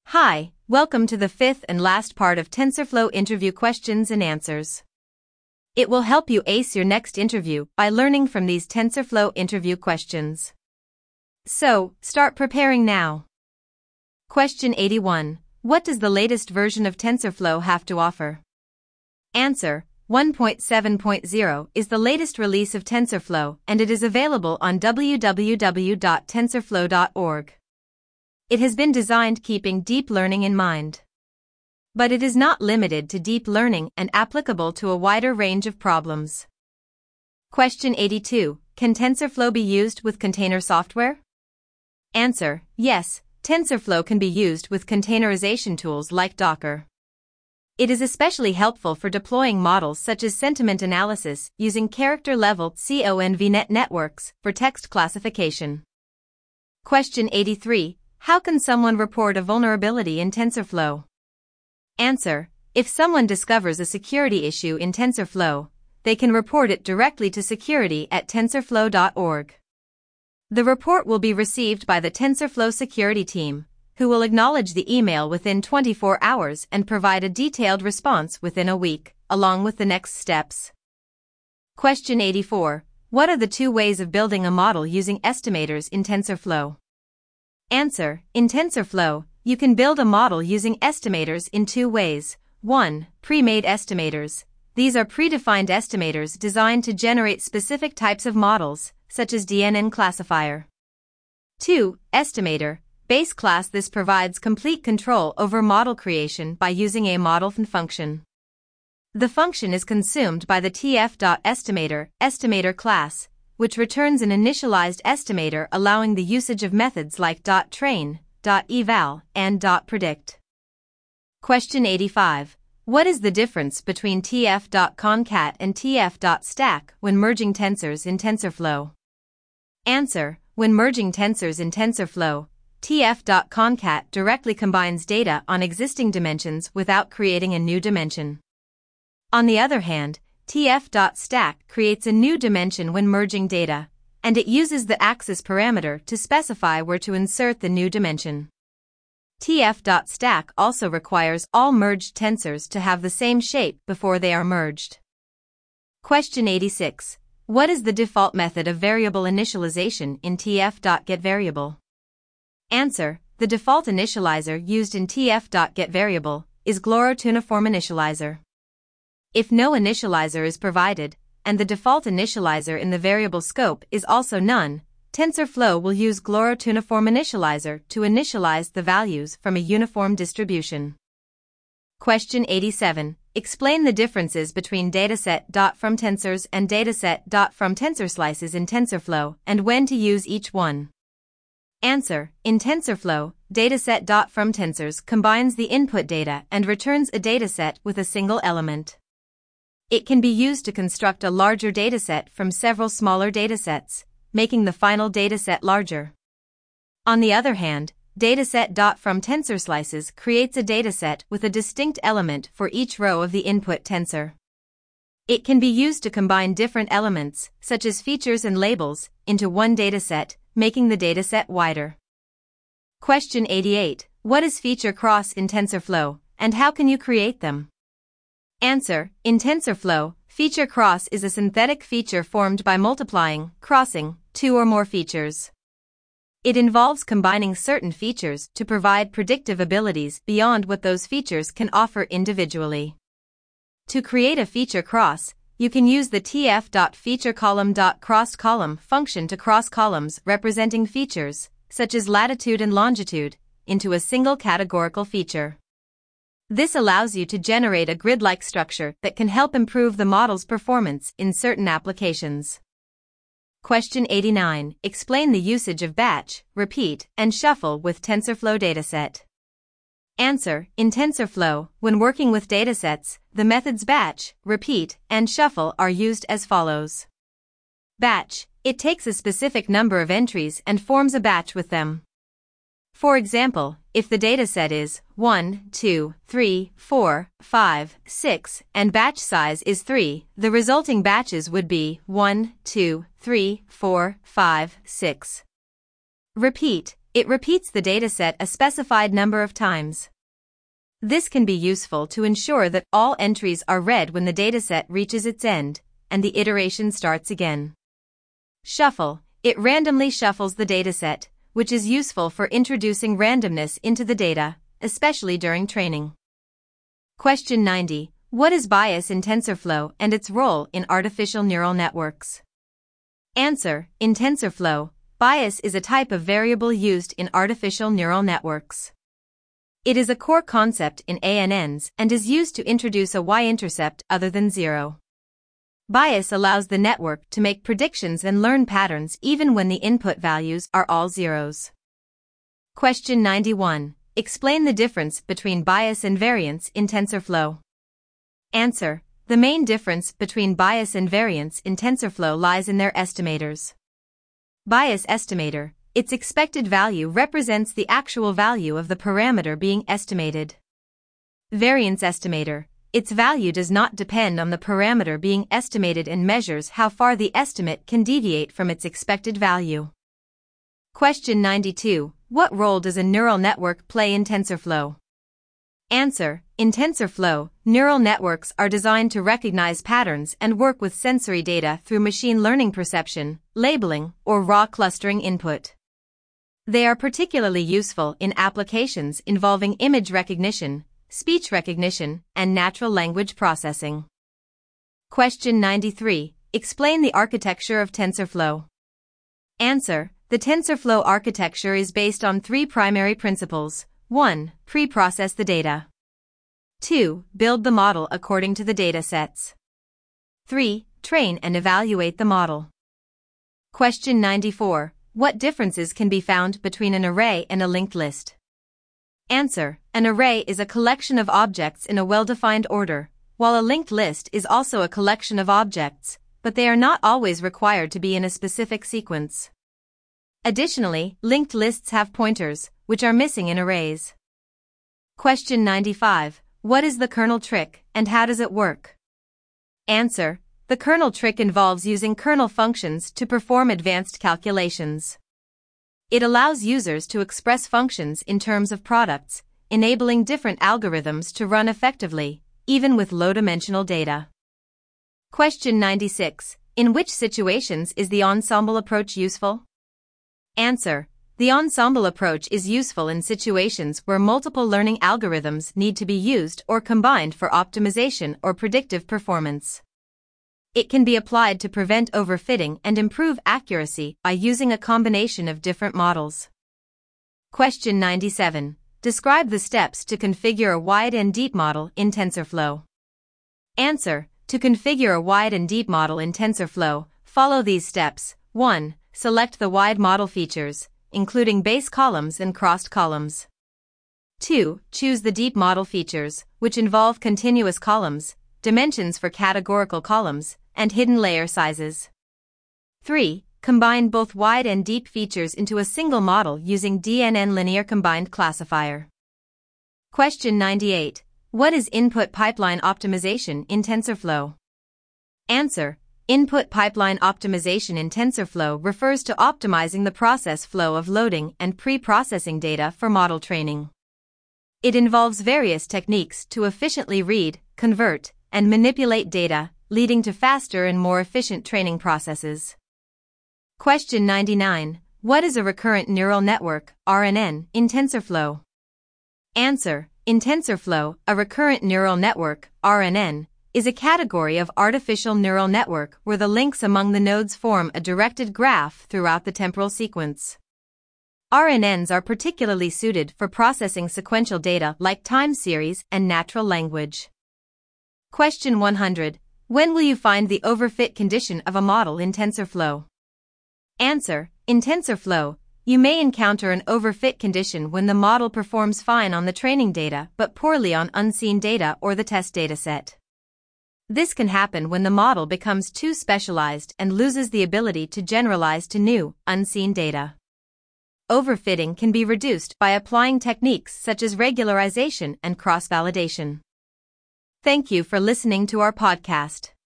Hi, welcome to the fifth and last part of TensorFlow interview questions and answers. It will help you ace your next interview by learning from these TensorFlow interview questions. So, start preparing now. Question 81. What does the latest version of TensorFlow have to offer? Answer: 1.7.0 is the latest release of TensorFlow, and it is available on www.tensorflow.org. It has been designed keeping deep learning in mind. But it is not limited to deep learning and applicable to a wider range of problems. Question 82. Can TensorFlow be used with container software? Answer: yes, TensorFlow can be used with containerization tools like Docker. It is especially helpful for deploying models such as sentiment analysis using character-level CONVNet networks for text classification. Question 83. How can someone report a vulnerability in TensorFlow? Answer: if someone discovers a security issue in TensorFlow, they can report it directly to security@tensorflow.org. The report will be received by the TensorFlow security team, who will acknowledge the email within 24 hours and provide a detailed response within a week, along with the next steps. Question 84. What are the two ways of building a model using estimators in TensorFlow? Answer: in TensorFlow, you can build a model using estimators in two ways. 1. Pre-made estimators. These are predefined estimators designed to generate specific types of models, such as DNN classifier. 2. Estimator. Base class. This provides complete control over model creation by using a model function. The function is consumed by the tf.estimator class, which returns an initialized estimator allowing the usage of methods like .train, .eval, and .predict. Question 85. What is the difference between tf.concat and tf.stack when merging tensors in TensorFlow? Answer: when merging tensors in TensorFlow, tf.concat directly combines data on existing dimensions without creating a new dimension. On the other hand, tf.stack creates a new dimension when merging data, and it uses the axis parameter to specify where to insert the new dimension. tf.stack also requires all merged tensors to have the same shape before they are merged. Question 86. What is the default method of variable initialization in tf.getVariable? Answer: the default initializer used in tf.getVariable is glorotuniform_initializer. If no initializer is provided, and the default initializer in the variable scope is also none, TensorFlow will use glorotuniform_initializer to initialize the values from a uniform distribution. Question 87. Explain the differences between dataset.fromTensors and dataset.fromTensorSlices in TensorFlow and when to use each one. Answer: in TensorFlow, dataset.fromTensors combines the input data and returns a dataset with a single element. It can be used to construct a larger dataset from several smaller datasets, making the final dataset larger. On the other hand, dataset.fromTensorSlices creates a dataset with a distinct element for each row of the input tensor. It can be used to combine different elements, such as features and labels, into one dataset, making the dataset wider. Question 88. What is feature cross in TensorFlow, and how can you create them? Answer: in TensorFlow, feature cross is a synthetic feature formed by crossing, two or more features. It involves combining certain features to provide predictive abilities beyond what those features can offer individually. To create a feature cross, you can use the tf.featureColumn.crossColumn function to cross columns representing features, such as latitude and longitude, into a single categorical feature. This allows you to generate a grid-like structure that can help improve the model's performance in certain applications. Question 89. Explain the usage of batch, repeat, and shuffle with TensorFlow dataset. Answer: in TensorFlow, when working with datasets, the methods batch, repeat, and shuffle are used as follows. Batch: it takes a specific number of entries and forms a batch with them. For example, if the dataset is 1, 2, 3, 4, 5, 6, and batch size is 3, the resulting batches would be 1, 2, 3, 4, 5, 6. Repeat: it repeats the dataset a specified number of times. This can be useful to ensure that all entries are read when the dataset reaches its end, and the iteration starts again. Shuffle, it randomly shuffles the dataset, which is useful for introducing randomness into the data, especially during training. Question 90. What is bias in TensorFlow and its role in artificial neural networks? Answer. In TensorFlow, bias is a type of variable used in artificial neural networks. It is a core concept in ANNs and is used to introduce a y-intercept other than 0. Bias allows the network to make predictions and learn patterns even when the input values are all zeros. Question 91. Explain the difference between bias and variance in TensorFlow. Answer. The main difference between bias and variance in TensorFlow lies in their estimators. Bias estimator, its expected value represents the actual value of the parameter being estimated. Variance estimator, its value does not depend on the parameter being estimated and measures how far the estimate can deviate from its expected value. Question 92. What role does a neural network play in TensorFlow? Answer. In TensorFlow, neural networks are designed to recognize patterns and work with sensory data through machine learning perception, labeling, or raw clustering input. They are particularly useful in applications involving image recognition, speech recognition, and natural language processing. Question 93. Explain the architecture of TensorFlow. Answer. The TensorFlow architecture is based on 3 primary principles. 1. Pre-process the data. 2. Build the model according to the datasets. 3. Train and evaluate the model. Question 94. What differences can be found between an array and a linked list? Answer. An array is a collection of objects in a well-defined order, while a linked list is also a collection of objects, but they are not always required to be in a specific sequence. Additionally, linked lists have pointers, which are missing in arrays. Question 95. What is the kernel trick, and how does it work? Answer. The kernel trick involves using kernel functions to perform advanced calculations. It allows users to express functions in terms of products, enabling different algorithms to run effectively, even with low-dimensional data. Question 96. In which situations is the ensemble approach useful? Answer. The ensemble approach is useful in situations where multiple learning algorithms need to be used or combined for optimization or predictive performance. It can be applied to prevent overfitting and improve accuracy by using a combination of different models. Question 97. Describe the steps to configure a wide and deep model in TensorFlow. Answer. To configure a wide and deep model in TensorFlow, follow these steps. 1. Select the wide model features, including base columns and crossed columns. 2. Choose the deep model features, which involve continuous columns, dimensions for categorical columns, and hidden layer sizes. 3. Combine both wide and deep features into a single model using DNN linear combined classifier. Question 98. What is input pipeline optimization in TensorFlow? Answer. Input pipeline optimization in TensorFlow refers to optimizing the process flow of loading and pre-processing data for model training. It involves various techniques to efficiently read, convert, and manipulate data, leading to faster and more efficient training processes. Question 99. What is a recurrent neural network, RNN, in TensorFlow? Answer. In TensorFlow, a recurrent neural network, RNN, is a category of artificial neural network where the links among the nodes form a directed graph throughout the temporal sequence. RNNs are particularly suited for processing sequential data like time series and natural language. Question 100. When will you find the overfit condition of a model in TensorFlow? Answer. In TensorFlow, you may encounter an overfit condition when the model performs fine on the training data but poorly on unseen data or the test dataset. This can happen when the model becomes too specialized and loses the ability to generalize to new, unseen data. Overfitting can be reduced by applying techniques such as regularization and cross-validation. Thank you for listening to our podcast.